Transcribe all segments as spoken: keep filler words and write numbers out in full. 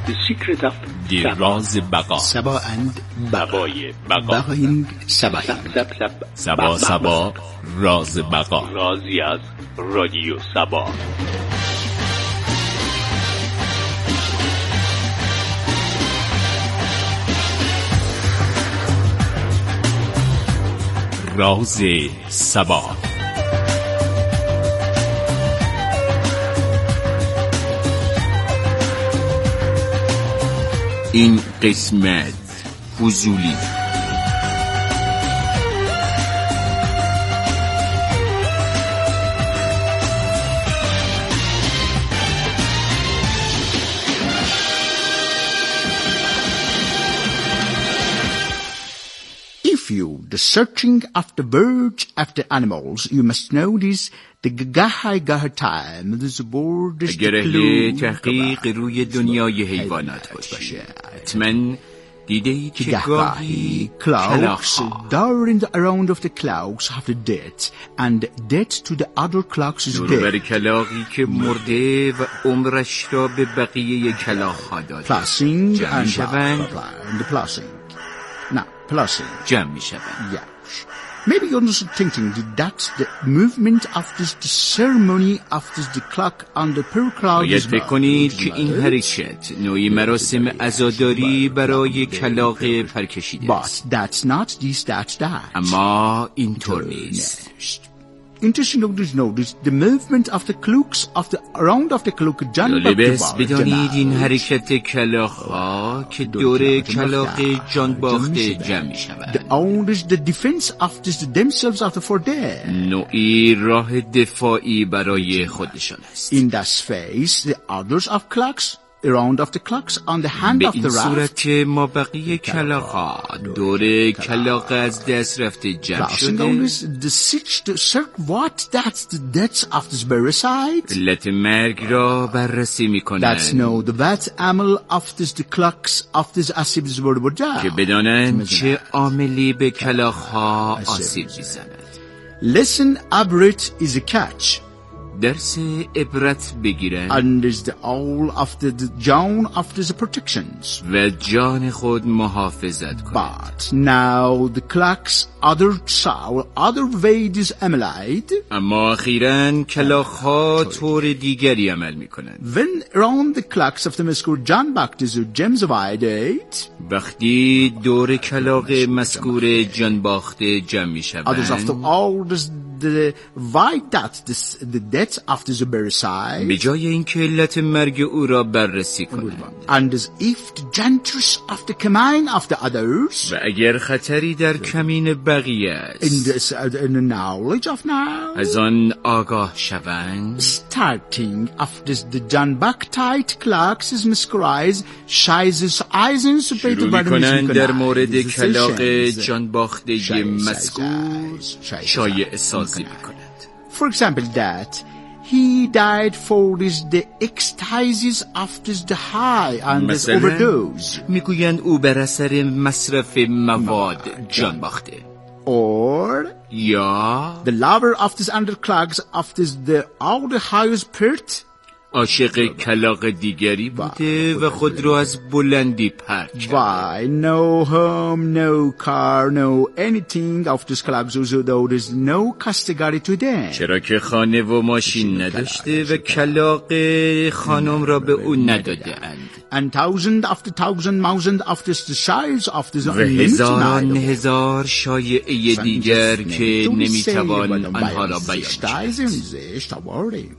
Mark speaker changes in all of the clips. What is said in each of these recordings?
Speaker 1: The secret of
Speaker 2: دی راز بقا.
Speaker 3: سبا اند
Speaker 1: سبای بقا.
Speaker 3: بقایند سبا
Speaker 1: سب سب سب
Speaker 2: سبا سبا راز بقا.
Speaker 1: رازی از رادیو سبا.
Speaker 2: راز سبا. این قسمت فضولی.
Speaker 3: If you the searching after birds, after animals, you must know this. The gahay gahay time. This board is
Speaker 2: اگر اهل تحقیق روی دنیای حیوانات باشی، حتما دیده ای که گاهی
Speaker 3: clocks during the around of the clocks have the death, and death to the other clocks is
Speaker 2: دور بر
Speaker 3: death.
Speaker 2: کلاغی که مرده و عمرش را به بقیه کلاغ ها داده
Speaker 3: Plussing
Speaker 2: جمع می
Speaker 3: and
Speaker 2: شوند.
Speaker 3: and the plussing. Now, plussing.
Speaker 2: جمع می شوند.
Speaker 3: Yes. Maybe you're also thinking that that's the movement after the ceremony after the clock on the per clock
Speaker 2: باید
Speaker 3: is
Speaker 2: فکر کنید که این حرکت نوعی مراسم عزاداری برای کلاغ پرکشیده
Speaker 3: But
Speaker 2: است.
Speaker 3: that's not this, that's that.
Speaker 2: اما اینطور نیست.
Speaker 3: Interesting notice, notice the movement of the clocks of the around of the clock.
Speaker 2: جالب است بدانید این حرکت کلاغ ها که دور کلاغ جان باخته جمع می
Speaker 3: The
Speaker 2: شود.
Speaker 3: owners, the defense of this, themselves after for them.
Speaker 2: نوعی راه دفاعی برای خودشان است.
Speaker 3: In that space, the others of clocks around of the clocks on the hand
Speaker 2: به
Speaker 3: of
Speaker 2: این
Speaker 3: the raft.
Speaker 2: صورت ما بقیه کلاغ ها دور کلاغ از دست رفته جمع
Speaker 3: Crossing
Speaker 2: شده
Speaker 3: owners, the six, the circ, what? That's the deaths of this very side.
Speaker 2: علت مرگ را بررسی می
Speaker 3: That's
Speaker 2: کنند
Speaker 3: no, the bad amal of this, the clocks of this asibs were were
Speaker 2: که بدانند چه عاملی به کلاغ ها آسیب می‌زند.
Speaker 3: Listen, Abrit is a catch.
Speaker 2: درس عبرت بگیرند
Speaker 3: And is the all of the, the John of the protections.
Speaker 2: و جان خود محافظت کنند.
Speaker 3: But now the clocks, other soul, other way is Amalite.
Speaker 2: اما اخیراً کلاغ ها طور دیگری عمل می کنند.
Speaker 3: When around the clocks of the Meskur John Baptist James of Idate,
Speaker 2: وقتی دور کلاغ مذکور جان باخته جمع می
Speaker 3: others after
Speaker 2: شوند،
Speaker 3: all this, the why that this, the death after the very side.
Speaker 2: به جای اینکه علت مرگ او را بررسی کنند
Speaker 3: And as if the gentles of the command of the others,
Speaker 2: و اگر خطری در کمین بقیه
Speaker 3: in
Speaker 2: است
Speaker 3: this, uh, in the knowledge of now,
Speaker 2: از آن آگاه شوند،
Speaker 3: starting after the John Baptist clocks is mesmerized, shies eyes in
Speaker 2: شروع می کنند در مورد کلاغ جان باخته مذکور شایعه سازی می کنند.
Speaker 3: For example, that he died for this the ecstasies after the high and this
Speaker 2: مثلا
Speaker 3: overdose,
Speaker 2: میگویند او بر اثر مصرف مواد جان باخته،
Speaker 3: or
Speaker 2: یا
Speaker 3: the lover of this underclogs of this the all the highest pert.
Speaker 2: عاشق کلاغ دیگری بوده و خود را از بلندی پرت کرد.
Speaker 3: Why no home, no car, no anything of this clogs, so though there's no category to them.
Speaker 2: چرا که خانه و ماشین نداشته و کلاغ خانم را به او نداده اند
Speaker 3: And thousand after thousand, thousand after the size of this
Speaker 2: و هزاران هزار شایعه دیگر که نمیتوان آنها را بیان کرد.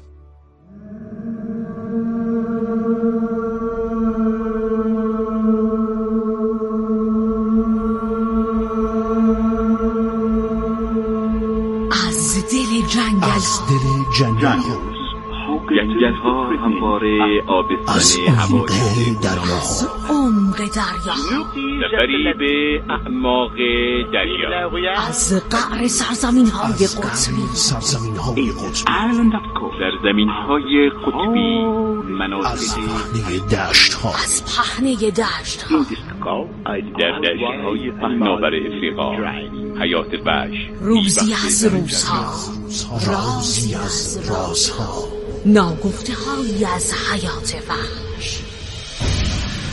Speaker 4: از دل جنگل
Speaker 3: از دل جنگل
Speaker 1: جنگل ها همواره آبستن هوایی
Speaker 3: دریا
Speaker 4: عمق دریا
Speaker 1: سفری به اعماق دریا
Speaker 4: از قعر سرزمین های قطبی
Speaker 3: سرزمین های قطبی
Speaker 1: در زمین های قطبی مناطق
Speaker 3: پهنه دشت ها
Speaker 4: از پهنه دشت ها
Speaker 1: در دشت های پهناور افریقا حیات وحش
Speaker 4: روزی از روزها
Speaker 3: رازی از رازها
Speaker 4: ناگفته هایی از حیات وحش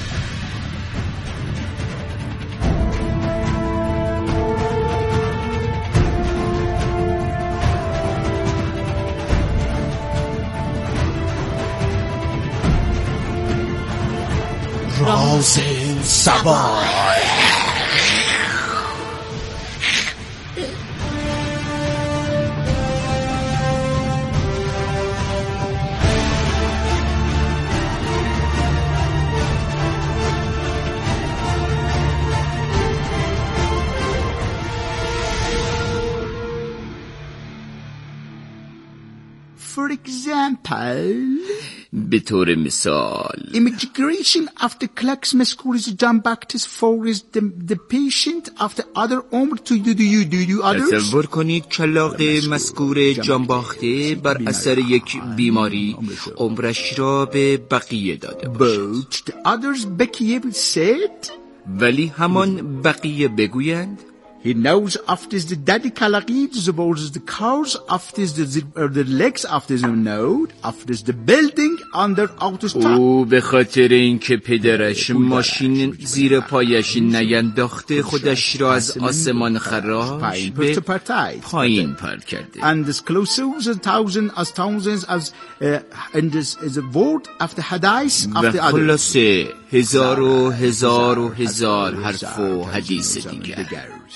Speaker 3: آواز سبا. For example,
Speaker 2: به طور مثال
Speaker 3: immigration after Clark's Mescool is John Baptist Forrest the, the patient after other عمر to do you do you others.
Speaker 2: تصور کنید کلاغ مذکور جان باخته بر اثر یک بیماری عمرش را به بقیه داده باشد.
Speaker 3: But the others Becky said,
Speaker 2: ولی همان بقیه بگویند
Speaker 3: he knows after the daddy Kalagid, the balls the cars after the uh, the legs after the node after the building under autostop.
Speaker 2: او به خاطر اینکه پدرش ماشین زیر پایش نینداخته خودش را از آسمان خراش به پایین پرت کرده.
Speaker 3: And this closes a thousand as thousands as uh, and this is a word after hadith after
Speaker 2: others. خلاصه هزار و هزار و هزار حرف و حدیث دیگر.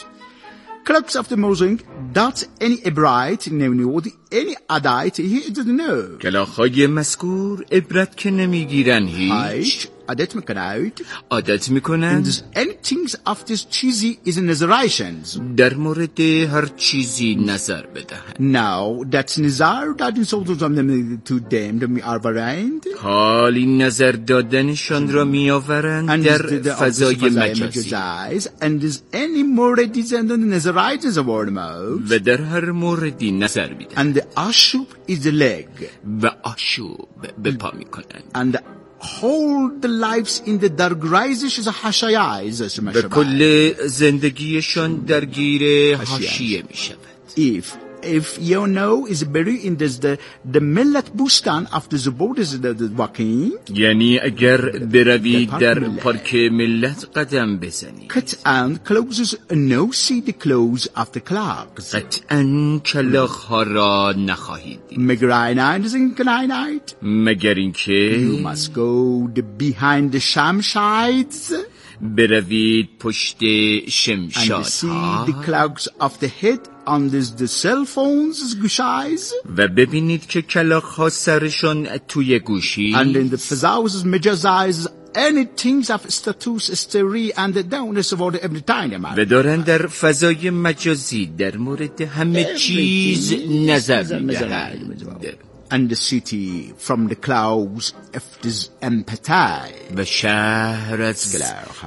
Speaker 3: Crux of the Mosing, that's any Ebrite, no, any Adite, he doesn't know.
Speaker 2: کلاغ‌های مذکور عبرت که نمیگیرن هیچ
Speaker 3: عادت میکنند
Speaker 2: عادت میکنند
Speaker 3: anything of this cheesy is in Nazarations.
Speaker 2: در مورد هر چیزی نظر بدهند.
Speaker 3: Now that's Nazar that is also them to them that we are behind.
Speaker 2: حال این نظر دادنشان را میآورند در فضای مجازی
Speaker 3: and is any more than the Nazarites of our mouth.
Speaker 2: و در هر موردی نظر میدهند.
Speaker 3: And the ashub is the leg.
Speaker 2: و آشوب به پا میکنند.
Speaker 3: And hold the lives in the dark rises is a hashayah.
Speaker 2: و کل زندگیشان درگیر حاشیه می شود.
Speaker 3: If if you know is buried in this the the millet bustan after the borders the, the walking.
Speaker 2: یعنی اگر بروید در پارک ملت قدم بزنید.
Speaker 3: Cut and closes no see the close after clocks.
Speaker 2: قطعاً کلاغ‌ها را نخواهید دید.
Speaker 3: Migraine is in night.
Speaker 2: مگر اینکه
Speaker 3: You must go the behind the shamshades.
Speaker 2: بروید پشت
Speaker 3: And
Speaker 2: شمشادها
Speaker 3: see the clouds of the head on this, the cell phones gushais.
Speaker 2: و ببینید که کلاغ‌ها سرشان توی گوشی
Speaker 3: And in the fazauses majazais anything of status stereo and the downess of all the every time.
Speaker 2: و دارن در فضای مجازی در مورد همه چیز نظر می‌دهند.
Speaker 3: And the city from the clouds of this empathy.
Speaker 2: و شهر از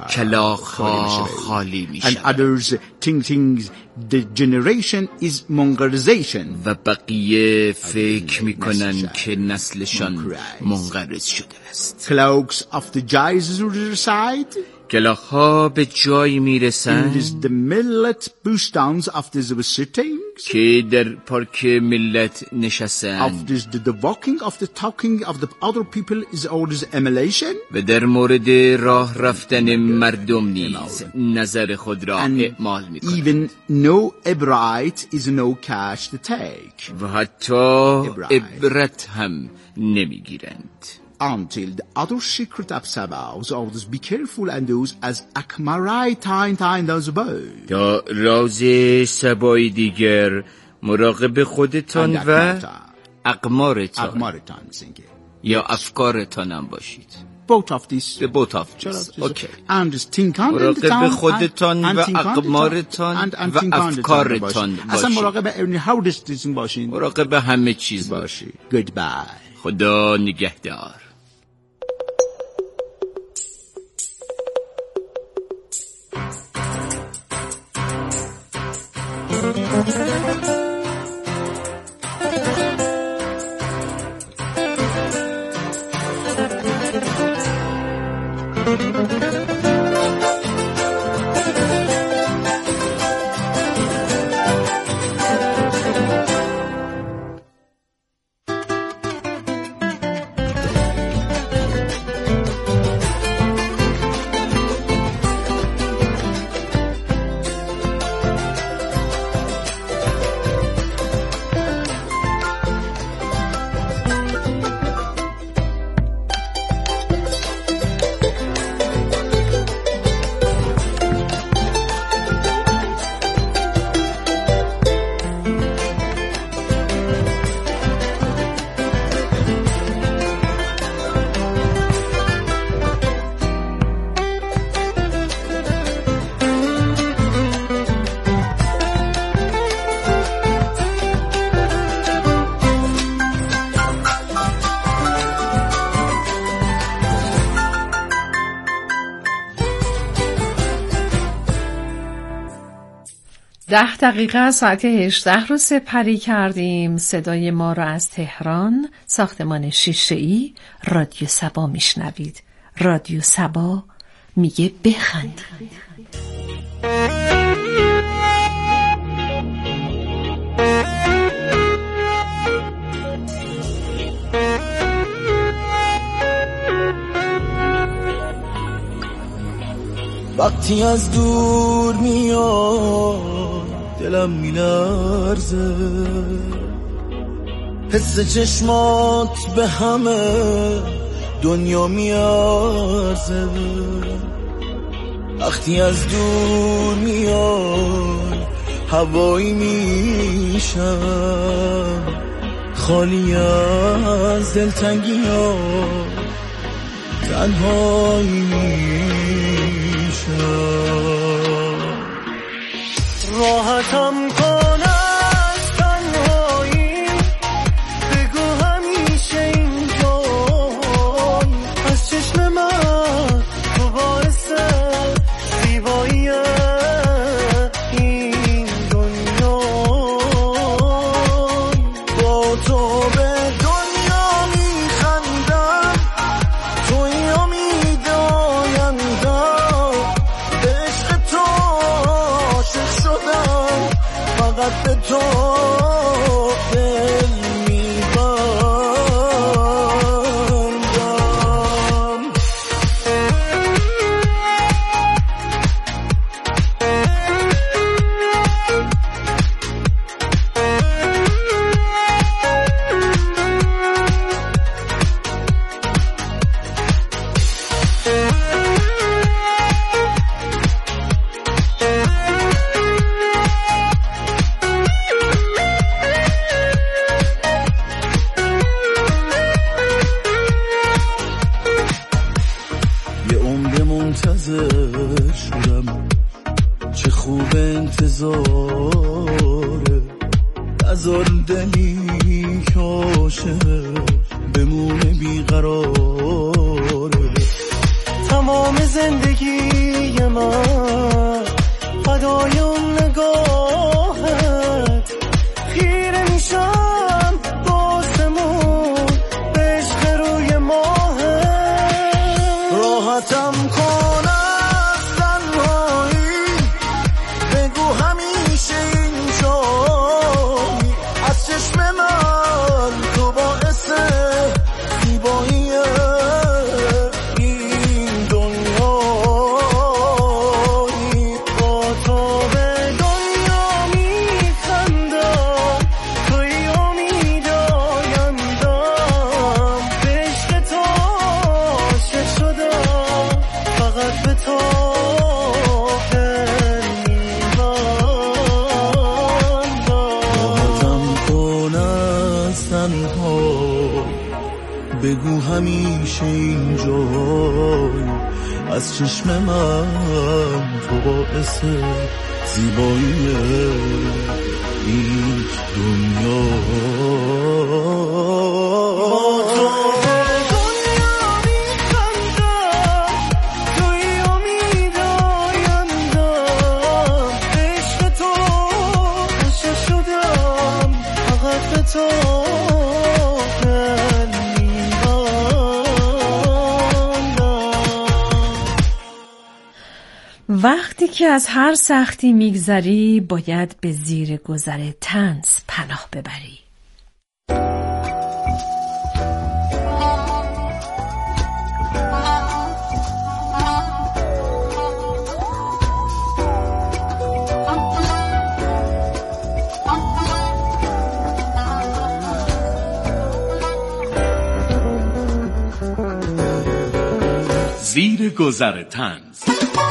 Speaker 2: کلاغ‌ها خالی می
Speaker 3: And
Speaker 2: شود.
Speaker 3: others think things the generation is mongerization.
Speaker 2: و بقیه فکر می کنند که نسلشان منقرض شده است.
Speaker 3: Clouds of the giants side.
Speaker 2: کلاغ‌ها به جایی می
Speaker 3: And
Speaker 2: رسند
Speaker 3: is the millet boostdowns of the sitting.
Speaker 2: که در پارک ملت نشستند
Speaker 3: Of this, the, the walking of the talking of the other people is always emulation.
Speaker 2: و در مورد راه رفتن مردم نیز نظر خود را
Speaker 3: And
Speaker 2: اعمال می کنند.
Speaker 3: even no Ebrite is no cash to take.
Speaker 2: و حتی عبرت هم نمی گیرند.
Speaker 3: Until the other secret of Sabbath, always be careful and those as Akmarai time time those both.
Speaker 2: تا راز سبای دیگر مراقب خودتان و اقمارتان
Speaker 3: Akmarai time thinking.
Speaker 2: یا افکارتان هم باشید.
Speaker 3: Both of these.
Speaker 2: به both of these. اوکی.
Speaker 3: And just think on the
Speaker 2: مراقب
Speaker 3: town
Speaker 2: خودتان
Speaker 3: and
Speaker 2: و
Speaker 3: think on the town
Speaker 2: اقمارتان
Speaker 3: and- and
Speaker 2: و
Speaker 3: think on the town
Speaker 2: افکارتان
Speaker 3: باشید. اصلا
Speaker 2: باشید.
Speaker 3: مراقب اون how this this باشین.
Speaker 2: مراقب همه چیز باشید.
Speaker 3: Goodbye.
Speaker 2: خدا نگهدار.
Speaker 5: ده دقیقه از ساعت هجده رو سپری کردیم. صدای ما رو از تهران، ساختمان شیشه‌ای، رادیو سبا میشنوید. رادیو سبا میگه بخند.
Speaker 6: وقتی از دور میاد دلم میلرزه، حس چشمات به همه دنیا میارزه. وقتی از دور میاد هوایی میشم، خالی از دلتنگی ها تنهایی میشم. راحتم کن از تنهایی، بگو همیشه اینجایی. از چشم من تو باعث زیبایی این دنیا، با تو به دنیا میخندم، توی امید آیندم. به عشق تو عاشق شدم، فقط به تو دل میبندم. یه عمر منتظر شدم، چه خوب انتظاره. نذار دلی که عاشقه بمونه بیقراره. تمام زندگی من فدای اون نگاهت، خیره میشم باسمون به عشق روی ماهت. راحتم کن از تنهایی، بگو همیشه اینجایی. از چشم من تو باعث زیبایی این دنیایی. با تو به دنیا میخندم، توی امید آیندم. به عشق تو عاشق شدم، فقط به تو دل میبندم. راحتم کن از تنهایی، بگو همیشه اینجایی. از چشم من تو باعث زیبایی این دنیا. با تو به دنیا میخندم، توی امید آیندم. به عشق تو عاشق شدم، فقط به تو دل میبندم.
Speaker 5: وقتی که از هر سختی میگذری باید به زیر گذر طنز پناه ببری.
Speaker 7: زیر گذر طنز.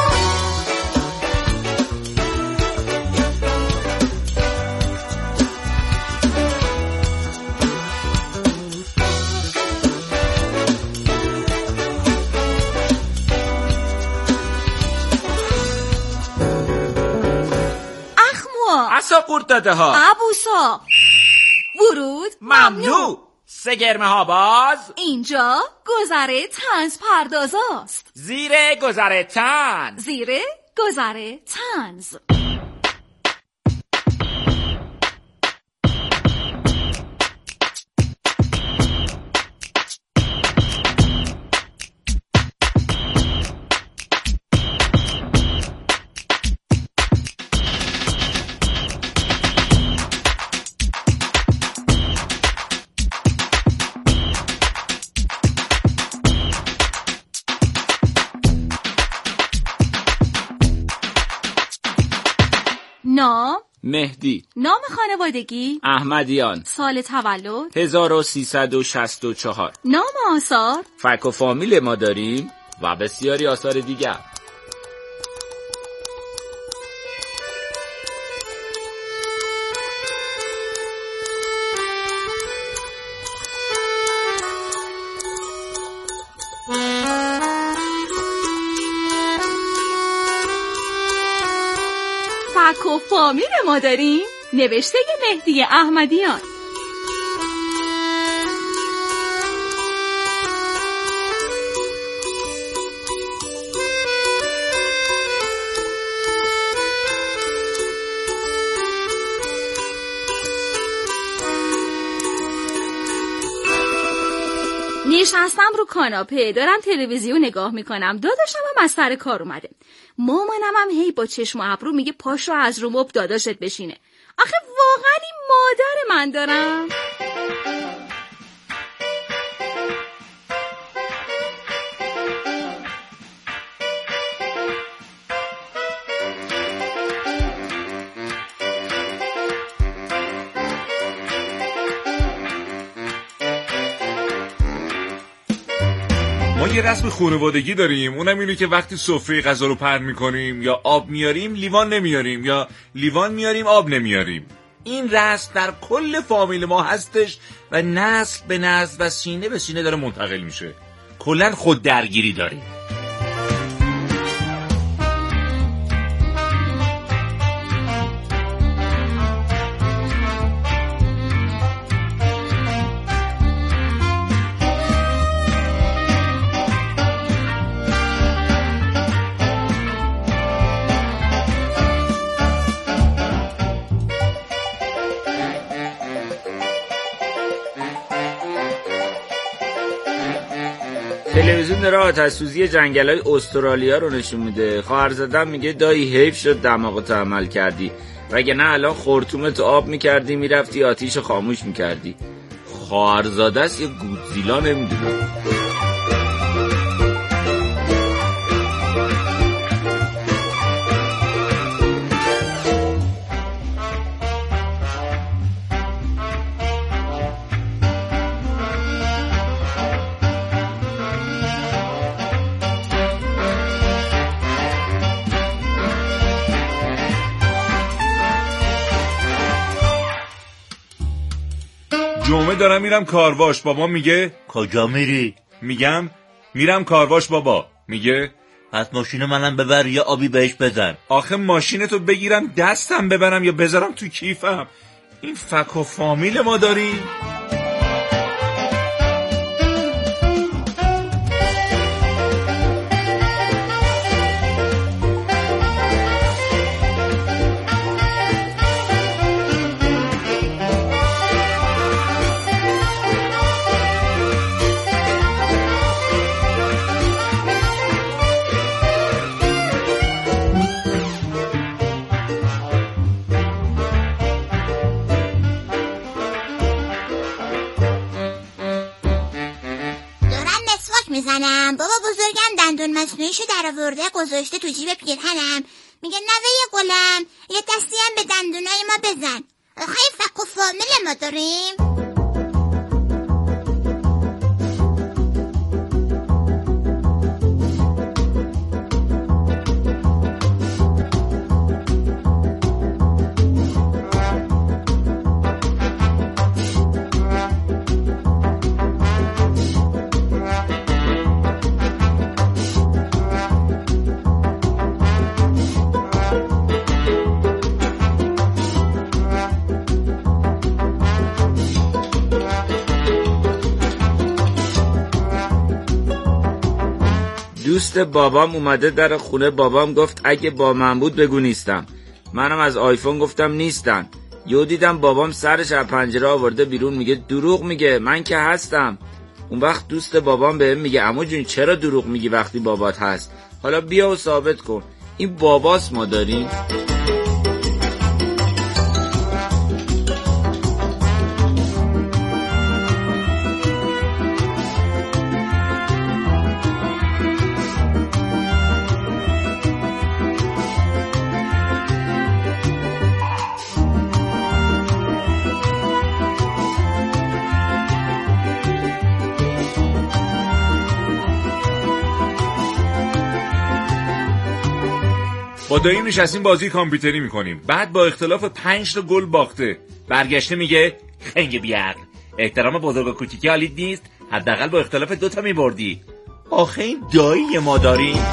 Speaker 2: عصا قورت داده ها،
Speaker 4: ابوسا ورود
Speaker 2: ممنوع. سه گرمه ها باز.
Speaker 4: اینجا گذر طنز پردازاست.
Speaker 2: زیر گذر طنز.
Speaker 4: زیر گذر طنز.
Speaker 2: مهدی.
Speaker 4: نام خانوادگی؟
Speaker 2: احمدیان.
Speaker 4: سال تولد؟
Speaker 2: هزار و سیصد و شصت و چهار.
Speaker 4: نام آثار؟
Speaker 2: فک و فامیل ما داریم و بسیاری آثار دیگر.
Speaker 4: فک و فامیل ما داریم؟ نوشته مهدی احمدیان. نشستم رو کاناپه دارم تلویزیون نگاه میکنم. داداشم هم از سر کار اومده. مامانم هم هی با چشم و ابرو میگه پاش رو از رو مبل داداشت بشینه. آخه واقعا این مادر من دارم؟
Speaker 8: ما یه رسم خانوادگی داریم، اونم اینه که وقتی سفره غذا رو پهن میکنیم یا آب میاریم لیوان نمیاریم یا لیوان میاریم آب نمیاریم. این رسم در کل فامیل ما هستش و نسل به نسل و سینه به سینه داره منتقل میشه. کلاً خود درگیری داریم.
Speaker 2: تلویزیون داره آتش سوزی جنگل‌های استرالیا رو نشون میده. خواهرزادم میگه دایی حیف شد دماغتو عمل کردی، وگرنه الان خرطومتو آب میکردی میرفتی آتیش خاموش میکردی. خواهرزاده است یه گودزیلا نمیدونه.
Speaker 8: جمعه دارم میرم کارواش، بابا میگه
Speaker 9: کجا میری؟
Speaker 8: میگم میرم کارواش بابا. میگه
Speaker 9: پس ماشین منم ببر یا آبی بهش بزن.
Speaker 8: آخه ماشینتو بگیرم دستم ببرم یا بذارم تو کیفم؟ این فک و فامیل ما داریم؟
Speaker 10: میزنم. بابا بزرگم دندون مصنوعیشو در آورده گذاشته تو جیب پیرهنم. میگه نوه گلم یه دستی هم به دندونای ما بزن. خیلی فک و فامیل ما داریم.
Speaker 2: دوست بابام اومده در خونه بابام گفت اگه با من بود بگو نیستم. منم از آیفون گفتم نیستن. یهو دیدم بابام سرش از پنجره آورده بیرون میگه دروغ میگه من که هستم. اون وقت دوست بابام بهم میگه عمو جون چرا دروغ میگی وقتی بابات هست؟ حالا بیا و ثابت کن. این باباست ما داریم.
Speaker 8: با داییم نشستیم بازی کامپیوتری میکنیم. بعد با اختلاف پنج تا گل باخته. برگشته میگه خنگ بیعقل، احترام بزرگ و کوچیکی حالیت نیست؟ حداقل با اختلاف دوتا میبردی. آخه این دایی ما داریم.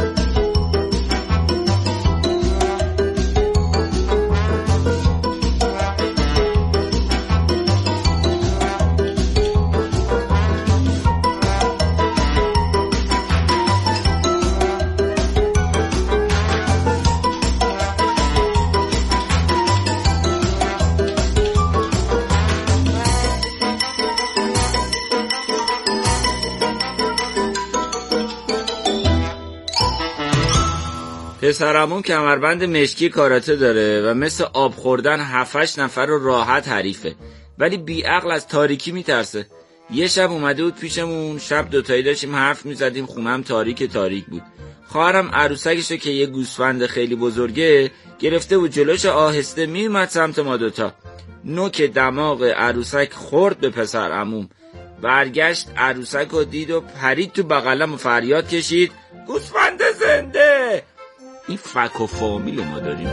Speaker 2: پسرمون کمربند مشکی کاراته داره و مثل آب خوردن هفتش نفر رو راحت حریفه، ولی بیعقل از تاریکی میترسه. یه شب اومده بود پیشمون، شب دوتایی داشتیم حرف میزدیم، خونم تاریک تاریک بود. خواهرم عروسکشو که یه گوسفند خیلی بزرگه گرفته بود جلوش، آهسته میومد سمت ما دوتا. نوک دماغ عروسک خورد به پسرعموم، برگشت عروسک رو دید و پرید تو بغلم و فریاد کشید گوسفند زنده. این فک و فامیل ما داریم.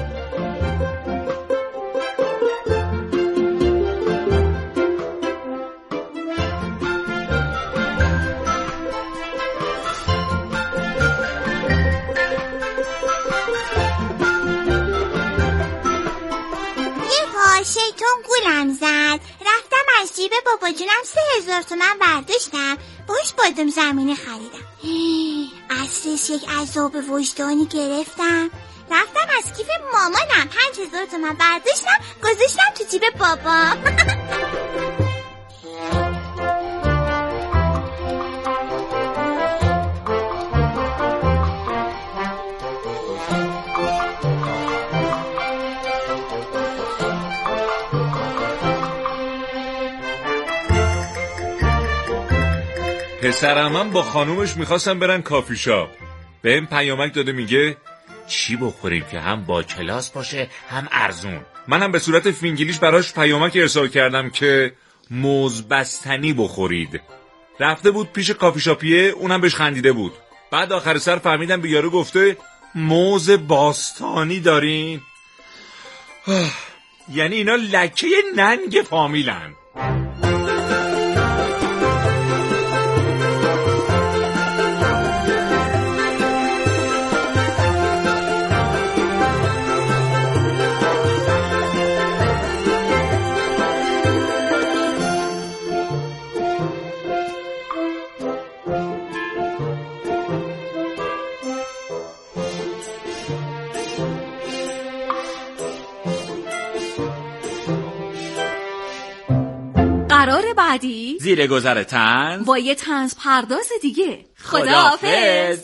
Speaker 10: شیطون گولم زد، رفتم از جیب بابا جونم سه هزار تومن برداشتم، باش بادم زمینی خریدم. اصلش یک عذاب وجدانی گرفتم. رفتم از کیف مامانم پنج هزار تومن برداشتم گذاشتم تو جیب بابا.
Speaker 8: پسرم هم با خانومش میخواستن برن کافی شاپ. بهم پیامک داده میگه چی بخوریم که هم با کلاس باشه هم ارزون. منم به صورت فینگلیش براش پیامک ارسال کردم که موز بستنی بخورید. رفته بود پیش کافی شاپیه، اونم بهش خندیده بود. بعد آخر سر فهمیدم به یارو گفته موز باستانی دارین. یعنی اینا لکه ننگ فامیلن.
Speaker 4: قرار بعدی
Speaker 2: زیر گذر طنز
Speaker 4: با یه طنز پرداز دیگه. خداحافظ.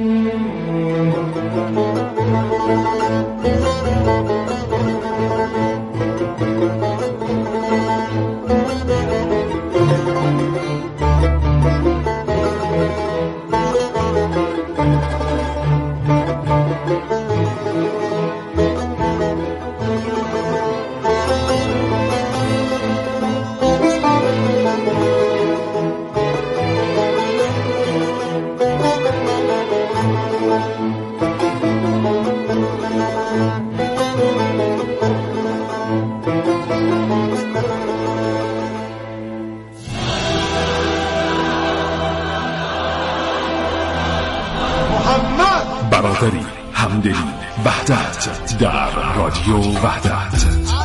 Speaker 11: برادری، همدلی، وحدت در رادیو وحدت.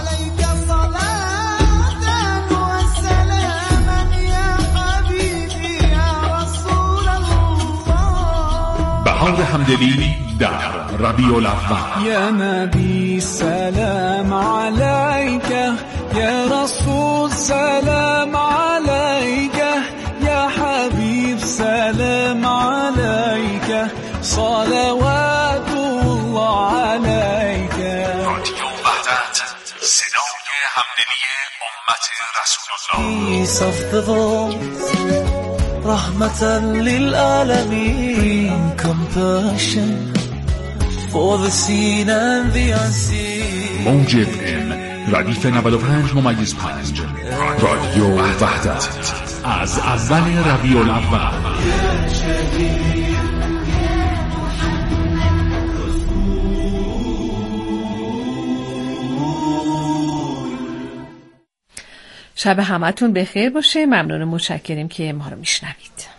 Speaker 11: بهار همدلی در ربیع الاول.
Speaker 6: یا نبی سلام علیک، یا رسول سلام علیک، یا حبیب سلام علیک، صلوات الله علیک.
Speaker 11: رادیو وحدت، صدای همدلی امت رسول الله.
Speaker 6: Peace of the world، رحمة للعالمين، compassion for the seen and the unseen.
Speaker 11: موج اف ام ردیف نود و پنج ممیز پنج. رادیو وحدت از اول ربیع الاول.
Speaker 5: شب همتون بخیر باشه. ممنون و متشکریم که ما رو میشنوید.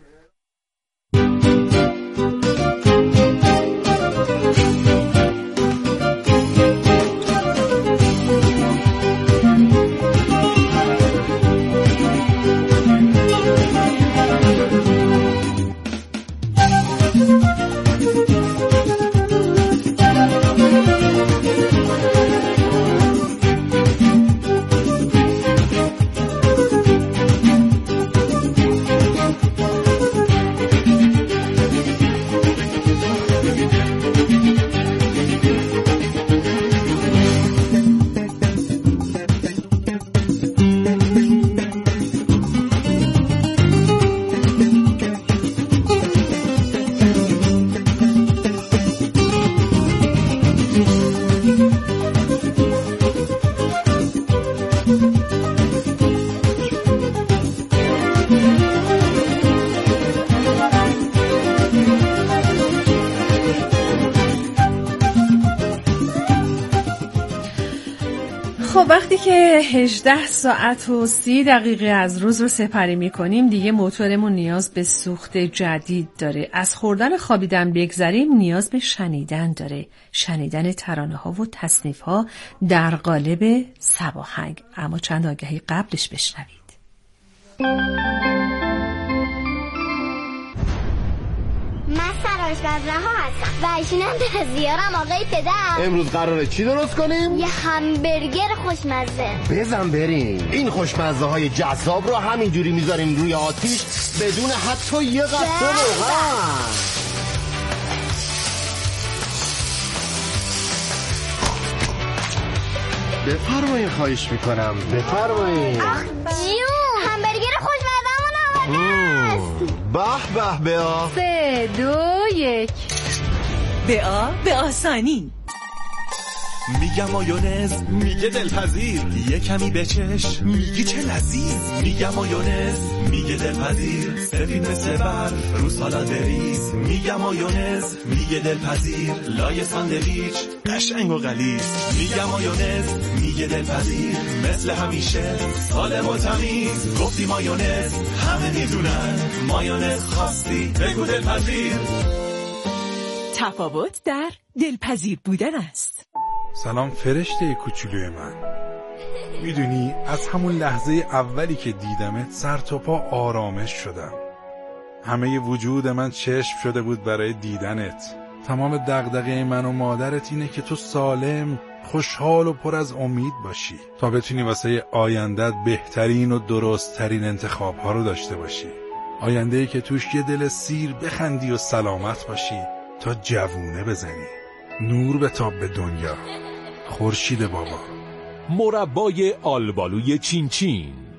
Speaker 5: خب وقتی که هجده ساعت و سی دقیقه از روز رو سپری میکنیم دیگه موتورمون نیاز به سوخت جدید داره. از خوردن خوابیدن بگذریم نیاز به شنیدن داره. شنیدن ترانه ها و تصنیف ها در قالب صباهنگ. اما چند آگهی قبلش بشنوید.
Speaker 12: من سرآشپزه ها هستم و ایشونم دستیارم آقای پدر.
Speaker 13: امروز قراره چی درست کنیم؟
Speaker 12: یه همبرگر خوشمزه.
Speaker 13: بزن بریم. این خوشمزه های جذاب رو همینجوری میذاریم روی آتیش بدون حتی یه قطره روغن. بفرمایید، خواهش میکنم بفرمایید.
Speaker 12: آخ جون، همبرگر خوشمزه همون آماده است.
Speaker 13: به به بیا.
Speaker 5: سه دو یک.
Speaker 14: بیا به آسانی.
Speaker 15: میگم مایونز، میگه دلپذیر. یه کمی بچش، میگی چه لذیذ. میگم مایونز، میگه دلپذیر. سفید مثل برف رو سالاد ریز. میگم مایونز، میگه دلپذیر. لای ساندویچ قشنگ و غلیظ. میگم مایونز، میگه دلپذیر. مثل همیشه سالم و تمیز. گفتی مایونز، همه میدونن. مایونز خواستی بگو دلپذیر.
Speaker 14: تفاوت در دلپذیر بودن است.
Speaker 16: سلام فرشته کوچولوی من. میدونی از همون لحظه اولی که دیدمت سر تا پا آرامش شدم. همه وجود من چشم شده بود برای دیدنت. تمام دغدغه من و مادرت اینه که تو سالم، خوشحال و پر از امید باشی تا بتونی واسه آیندت بهترین و درستترین انتخاب ها رو داشته باشی. آینده‌ای که توش یه دل سیر بخندی و سلامت باشی تا جوونه بزنی. نور بتاب به دنیا. خورشید بابا.
Speaker 17: مربای آلبالوی چین چین